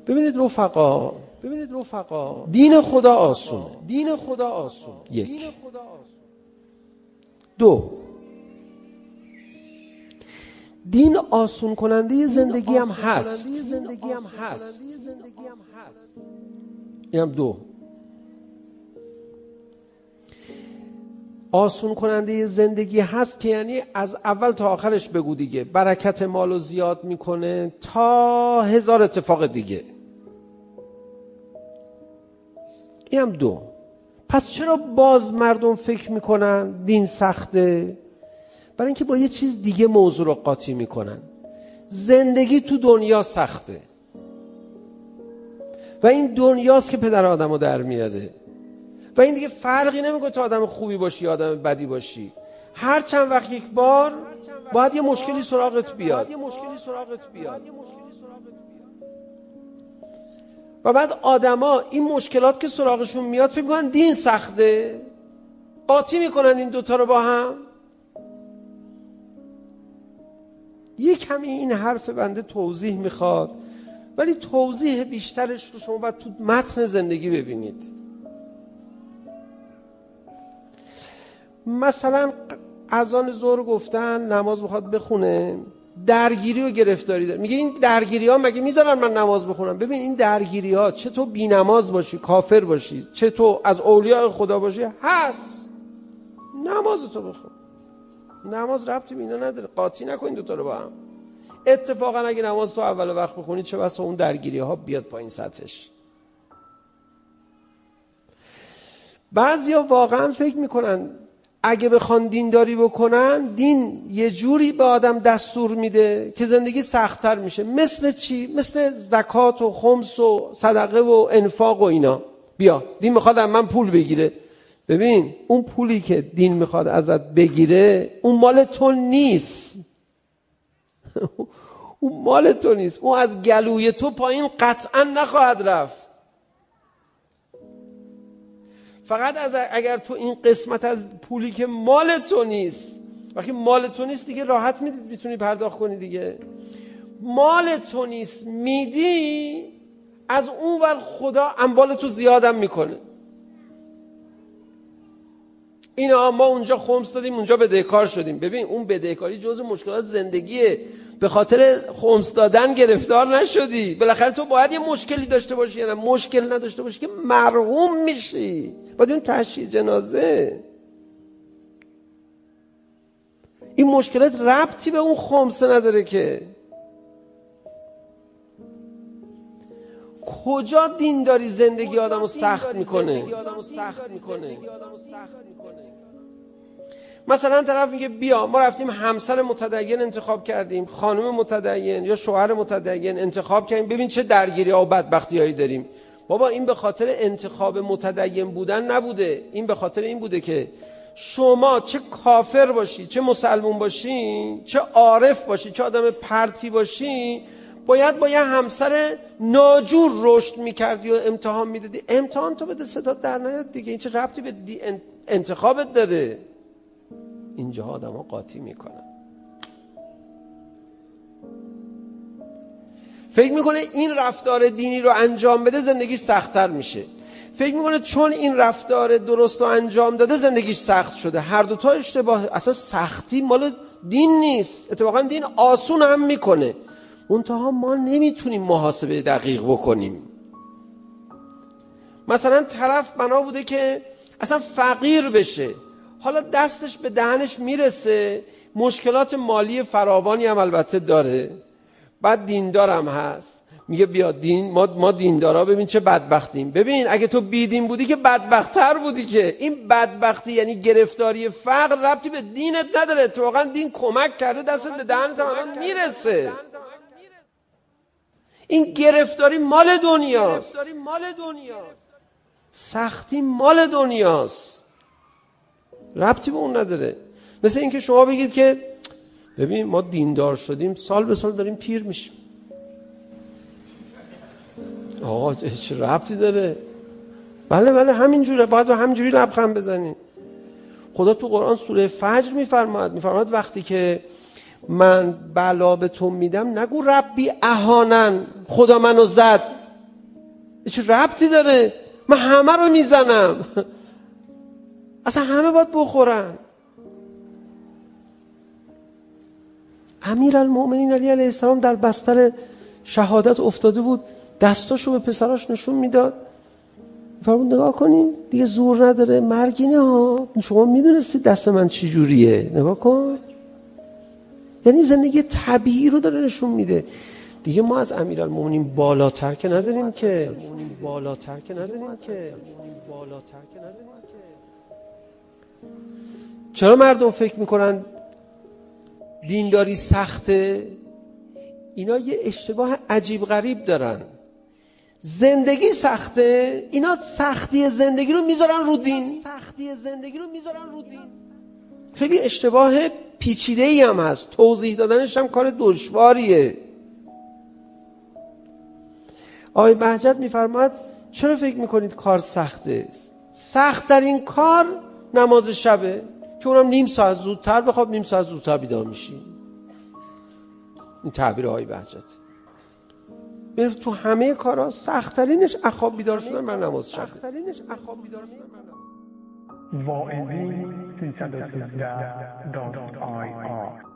ببینید رفقا، دین خدا آسونه. یک. دو، دین آسون کننده زندگی هم هست. اینم دو. آسون کننده زندگی هست که یعنی از اول تا آخرش بگو دیگه، برکت مالو زیاد میکنه تا هزار اتفاق دیگه. اینم دو. پس چرا باز مردم فکر میکنن دین سخته؟ برای اینکه با یه چیز دیگه موضوع رو قاطی میکنن. زندگی تو دنیا سخته و این دنیاست که پدر آدمو در میاره و این دیگه فرقی نمیکنه تو آدم خوبی باشی یا آدم بدی باشی. هر چند وقت یک بار باید یه مشکلی سراغت بیاد و بعد آدما این مشکلات که سراغشون میاد فکر میکنن دین سخته، قاطی میکنن این دوتا رو با هم. یک کمی این حرف بنده توضیح میخواد، ولی توضیح بیشترش رو شما باید تو متن زندگی ببینید. مثلا اذان ظهر گفتن نماز بخواد بخونه، درگیری و گرفتاری داره. میگه این درگیری ها مگه میذارن من نماز بخونم؟ ببین این درگیری ها چه تو بی نماز باشی کافر باشی، چه تو از اولیاء خدا باشی هست. نمازتو بخون، نماز ربطی به اینا نداره، قاطی نکنین دوتا رو با هم. اتفاقا اگه نماز تو اول وقت بخونی چه بسا اون درگیری ها بیاد پایین سطحش. بعضیا واقعا فکر میکنن اگه بخوان دینداری بکنن دین یه جوری به آدم دستور میده که زندگی سخت‌تر میشه. مثل چی؟ مثل زکات و خمس و صدقه و انفاق و اینا. بیا دین میخواد از من پول بگیره. ببین اون پولی که دین میخواد ازت بگیره اون مال تو نیست. اون مال تو نیست، اون از گلوی تو پایین قطعا نخواهد رفت. فقط اگر تو این قسمت از پولی که مال تو نیست، وقتی مال تو نیست دیگه راحت میتونی پرداخت کنی دیگه. مال تو نیست میدی، از اون ور خدا اموال تو زیادم میکنه. اینا ما اونجا خمس دادیم اونجا بدهکار شدیم. ببین اون بدهکاری جزء مشکلات زندگیه، به خاطر خمس دادن گرفتار نشدی. بالاخره تو باید یه مشکلی داشته باشی، یا نه مشکل نداشته باشی که مرحوم میشی. باید اون تشییع جنازه. این مشکلات ربطی به اون خمسه نداره که. کجا دینداری زندگی آدمو سخت میکنه؟ مثلا طرف میگه بیا ما رفتیم همسر متدین انتخاب کردیم، خانم متدین یا شوهر متدین انتخاب کردیم، ببین چه درگیری ها و بدبختی هایی داریم. بابا این به خاطر انتخاب متدین بودن نبوده، این به خاطر این بوده که شما چه کافر باشی، چه مسلمون باشی، چه عارف باشی، چه آدم پرتی باشی، باید با یه همسر ناجور رشد میکردی و امتحان میدادی. امتحان تو بده صدا در نیاد دیگه، این چه ربطی به انتخابت داره؟ اینجا آدم ها قاطی میکنن. فکر میکنه این رفتار دینی رو انجام بده زندگیش سخت‌تر میشه. فکر میکنه چون این رفتار درست رو انجام داده زندگیش سخت شده. هر دوتا اشتباه. اصلا سختی مال دین نیست، اتفاقا دین آسون هم میکنه. منتها ما نمیتونیم محاسبه دقیق بکنیم. مثلا طرف بنا بوده که اصلا فقیر بشه، حالا دستش به دهنش میرسه، مشکلات مالی فراوانی هم البته داره، بعد دیندارم هست، میگه بیا دین، ما دیندارا ببین چه بدبختیم. ببین اگه تو بیدین بودی که بدبخت‌تر بودی. که این بدبختی یعنی گرفتاری فقر ربطی به دینت نداره. اتفاقا دین کمک کرده دستت به دهنت هم میرسه. این گرفتاری مال دنیاست، سختی مال دنیاست، ربطی به اون نداره. مثل اینکه شما بگید که ببین ما دیندار شدیم سال به سال داریم پیر میشیم. آقا چه ربطی داره؟ بله همینجوره، باید به همینجوری لبخند بزنید. خدا تو قرآن سوره فجر میفرماید وقتی که من بلا به تو میدم نگو ربی اهانن، خدا منو زد. چه ربطی داره؟ من همه رو میزنم. اصلا همه باید بخورن. امیرالمؤمنین علی علیه السلام در بستر شهادت افتاده بود، دستاشو به پسراش نشون میداد، فرمود نگاه کنین دیگه زور نداره، مرگینه ها، شما میدونستید دست من چی جوریه، نگاه کن. یعنی زندگی طبیعی رو داره نشون میده. دیگه ما از امیرالمؤمنین بالاتر که نداریم که. چرا مردم فکر میکنن دینداری سخته؟ اینا یه اشتباه عجیب غریب دارن. زندگی سخته، اینا سختی زندگی رو میذارن رو دین. خیلی اشتباه پیچیده‌ای هم هست، توضیح دادنش هم کار دشواریه. آقای بهجت میفرماد چرا فکر میکنید کار سخته؟ سخت در این کار نماز شبه که اونم نیم ساعت زودتر بخواب، نیم ساعت زودتر بیدار میشی. این تعبیر آقای بهجت. تو همه کارا سخت‌ترینش اخواب بیدار شدن بر نماز شب. واعظی 313.ir